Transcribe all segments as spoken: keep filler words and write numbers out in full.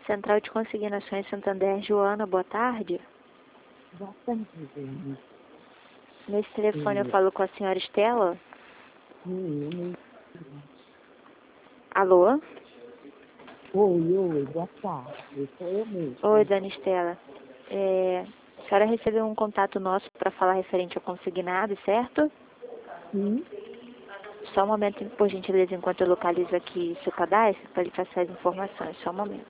Central de Consignações Santander, Joana, boa tarde. Boa tarde, Joana. Nesse telefone eu Sim. falo com a senhora Estela? Sim, Alô? oi, oi, boa tarde. Sou eu mesmo. Oi, dona Estela. É, a senhora recebeu um contato nosso para falar referente ao consignado, certo? Sim, Só um momento, por gentileza, enquanto eu localizo aqui seu cadastro para lhe passar as informações. Só um momento.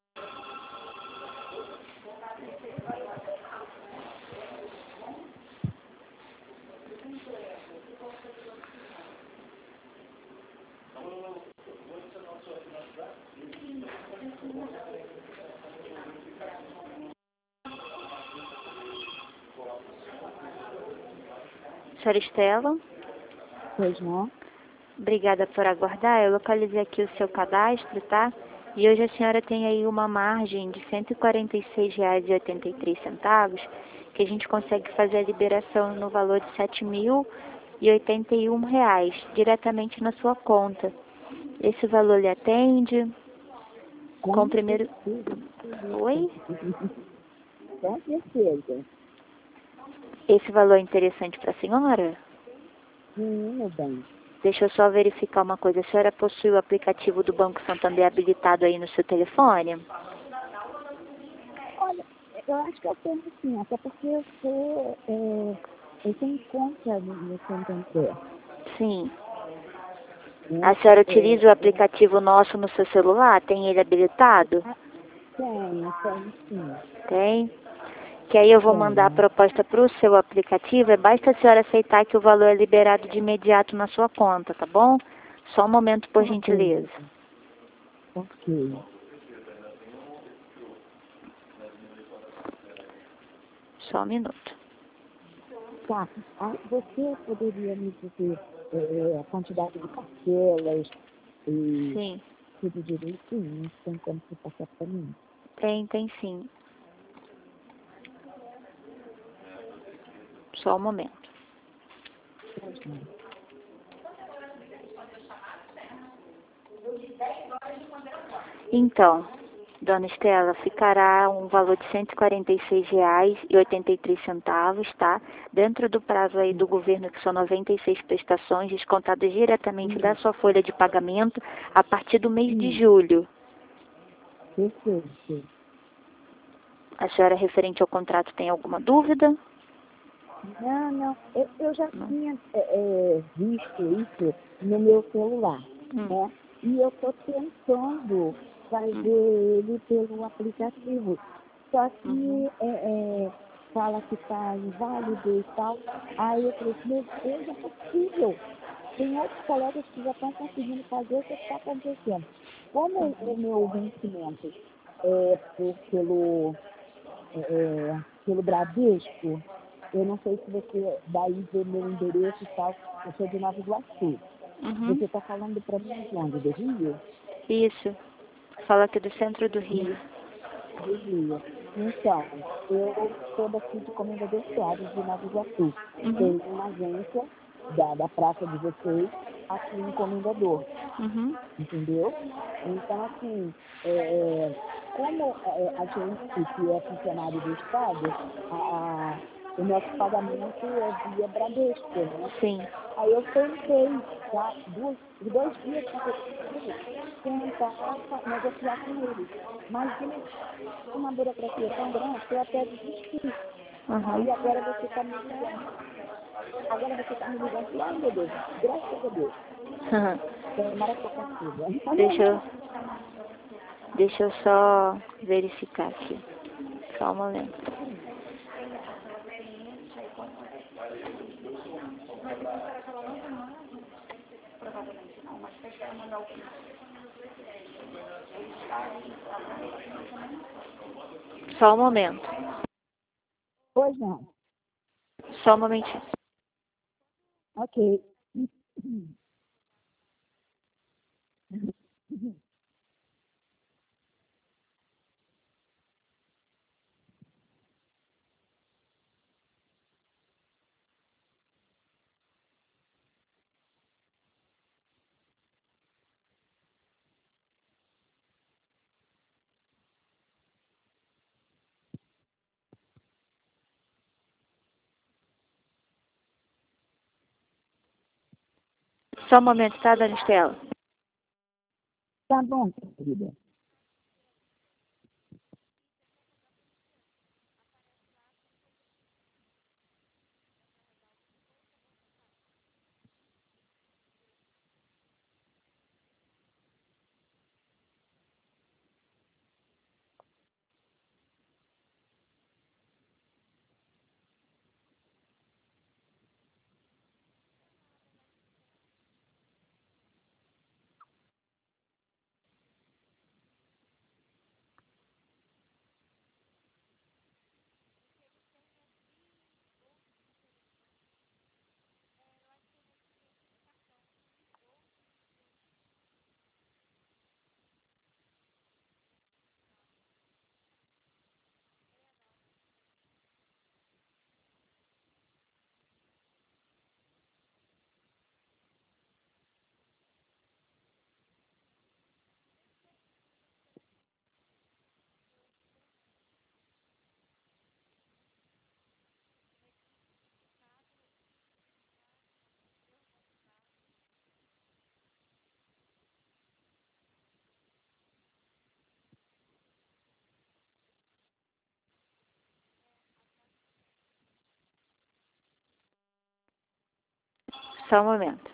Senhora Estela, pois não? obrigada por aguardar. Eu localizei aqui o seu cadastro, tá? E hoje a senhora tem aí uma margem de cento e quarenta e seis reais e oitenta e três centavos, que a gente consegue fazer a liberação no valor de sete mil e oitenta e um reais, diretamente na sua conta. Esse valor lhe atende? Com o primeiro... certeza. Oi? Com certeza. Esse valor é interessante para a senhora? Sim, meu bem. Deixa eu só verificar uma coisa. A senhora possui o aplicativo do Banco Santander habilitado aí no seu telefone? Olha, eu acho que eu tenho sim, até porque eu sou, é, eu tenho conta no, no Santander, Sim. A né? senhora É, utiliza o é, aplicativo nosso no seu celular? Tem ele habilitado? ah, tenho, tenho sim, Tem. Que aí eu vou mandar a tenho. proposta para o seu aplicativo. É basta a senhora aceitar que o valor é liberado de imediato na sua conta, tá bom? Só um momento, por Tá bem, gentileza. ok. Só um minuto. Tá. Ah, você poderia me dizer é, a quantidade de parcelas e Sim. tudo direitinho? Tem como você passar para mim? Tem, tem sim. Só um momento. Pois não. Então, dona Estela, ficará um valor de cento e quarenta e seis reais e oitenta e três centavos, tá? Dentro do prazo aí do governo, que são noventa e seis prestações, descontadas diretamente da Sim, sua folha de pagamento a partir do mês de sim, julho. perfeito. A senhora, referente ao contrato, tem alguma dúvida? Não, não, eu, eu já Não. tinha é, é, visto isso no meu celular, Hum, né? E eu estou tentando fazer hum, ele pelo aplicativo. Só uhum. que é, é, fala que está inválido e tal. Aí eu falei, meu Deus, é possível. Tem outros colegas que já estão conseguindo fazer o que está acontecendo. Como o meu vencimento é por, pelo é, pelo Bradesco, eu não sei se você daí vê meu endereço e tal, eu sou de Nova Iguaçu. Uhum. Você está falando para mim de onde? Do Rio? Isso. Fala aqui do centro do Rio. Do Rio. Então, eu sou daqui de Comendador Soares, de Nova Iguaçu. Uhum. Tem uma agência da, da praça de vocês aqui em Comendador, Uhum. entendeu? Então, assim, é, como é, a gente que é funcionário do Estado, a, a- o nosso pagamento é via Bradesco, né? Sim. Aí eu tentei, já duas, dois dias consecutivos, tentar fa- negociar com eles. Mas eles, uma burocracia tão grande que eu até desisti. Uhum. Aí agora você está me ligando. Agora você está me ligando. E, ai, meu Deus, graças a Deus. Tomara que eu consiga. Deixa eu, deixa eu só verificar aqui. Só um momento. Só um momento. Pois não. Só um momentinho. Ok. Só um momento, tá, dona Estela? Tá bom, querida. Só um momento.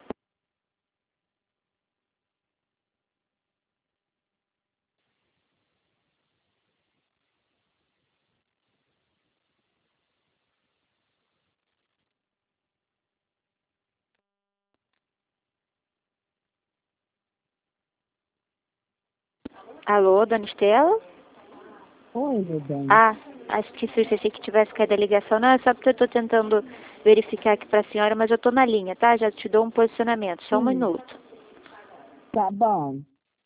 Alô, dona Estela? Oi, meu bem. Ah, acho que se achei que tivesse caído a ligação. Não, é só porque eu estou tentando verificar aqui para a senhora, mas eu estou na linha, tá? Já te dou um posicionamento. Só um Sim. minuto. Tá bom.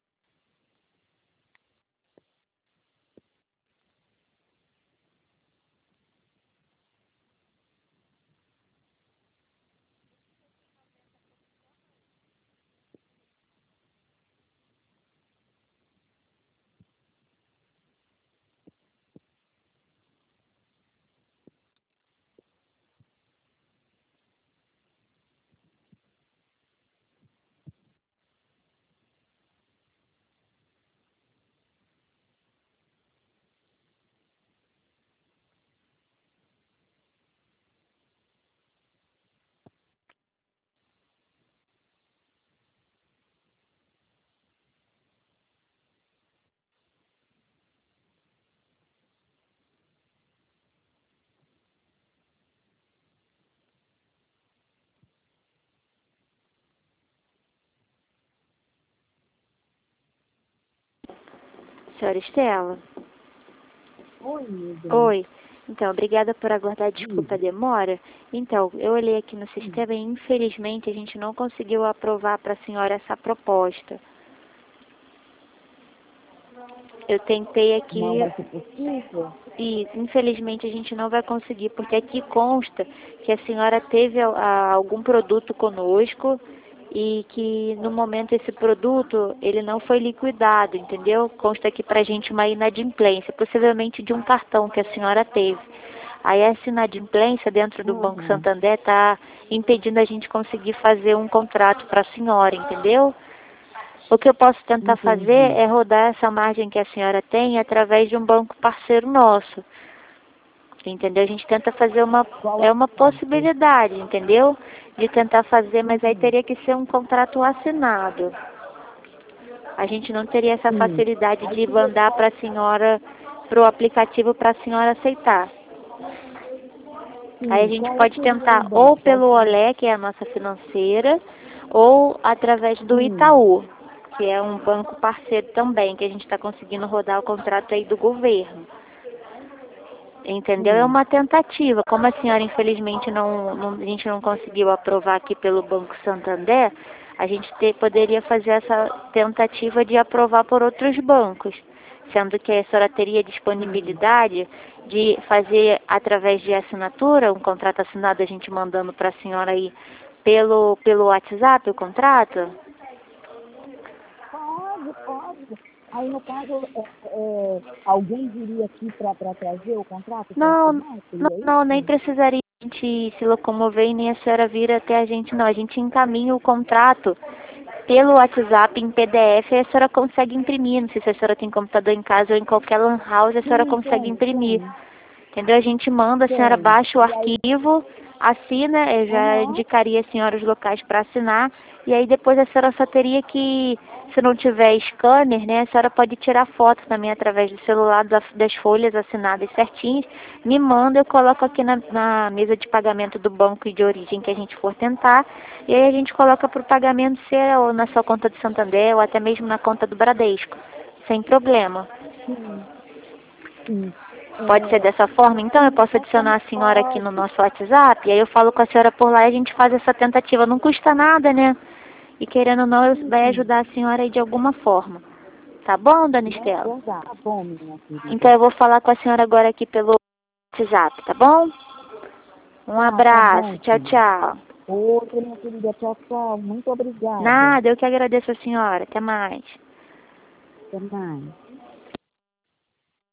Senhora Estela? Oi, meu bem. Oi. Então, obrigada por aguardar. Desculpa a demora. Então, eu olhei aqui no sistema e, infelizmente, a gente não conseguiu aprovar para a senhora essa proposta. Eu tentei aqui Não vai ser possível? e, infelizmente, a gente não vai conseguir, porque aqui consta que a senhora teve a, a, algum produto conosco e que, no momento, esse produto, ele não foi liquidado, entendeu? Consta aqui pra gente uma inadimplência, possivelmente de um cartão que a senhora teve. Aí essa inadimplência dentro do Banco Uhum. Santander está impedindo a gente conseguir fazer um contrato para a senhora, entendeu? O que eu posso tentar fazer Entendi. é rodar essa margem que a senhora tem através de um banco parceiro nosso, entendeu? A gente tenta fazer uma, Qual é é o uma banco? possibilidade, entendeu? De tentar fazer, mas aí Uhum. teria que ser um contrato assinado. A gente não teria essa Sim. facilidade Aí de se você... mandar para a senhora, para o aplicativo para a senhora aceitar. Aí a Sim. gente Qual é pode que seria o tentar banco? ou Qual pelo seria? Olé, que é a nossa financeira, ou através do Sim. Itaú, que é um banco parceiro também, que a gente está conseguindo rodar o contrato aí do governo. Entendeu? É Sim. uma tentativa. Como a senhora, infelizmente, não, não- a gente não conseguiu aprovar aqui pelo Banco Santander, a gente te- poderia fazer essa tentativa de aprovar por outros bancos, sendo que a senhora teria Sim. disponibilidade de fazer através de assinatura, um contrato assinado, a gente mandando para a senhora aí pelo, pelo WhatsApp o contrato? Pode, pode. Aí, no caso, é, é, alguém viria aqui para trazer o contrato para Não, assinar? não, Seria não, nem isso? precisaria gente se locomover e nem a senhora vir até a gente, não. A gente encaminha o contrato pelo WhatsApp em P D F e a senhora consegue imprimir. Não sei se a senhora tem computador em casa ou em qualquer lan house, a senhora Sim, consegue tem, imprimir. tem, Entendeu? A gente manda, a senhora tem. baixa o E aí, arquivo, assina, eu já aham, indicaria a senhora os locais para assinar, e aí depois a senhora só teria que, se não tiver scanner, né, a senhora pode tirar foto também através do celular das, das folhas assinadas certinhas, me manda, eu coloco aqui na, na mesa de pagamento do banco e de origem que a gente for tentar, e aí a gente coloca para o pagamento ser ou na sua conta do Santander ou até mesmo na conta do Bradesco, sem problema. sim, sim. Pode ser É, dessa forma, então eu posso então, adicionar como a senhora aqui no pode? nosso WhatsApp, e aí eu falo com a senhora por lá e a gente faz essa tentativa. Não custa nada, né? E querendo ou não, Sim, vai sim. ajudar a senhora aí de alguma forma. Tá bom, dona É Estela? verdade. Tá bom, minha Então querida. eu vou falar com a senhora agora aqui pelo WhatsApp, tá bom? Um Tá, tá abraço, bom, tchau, filha. tchau. Outra, minha querida. Tchau, tchau. Muito obrigada. Nada, eu que agradeço a senhora. Até mais. Até mais.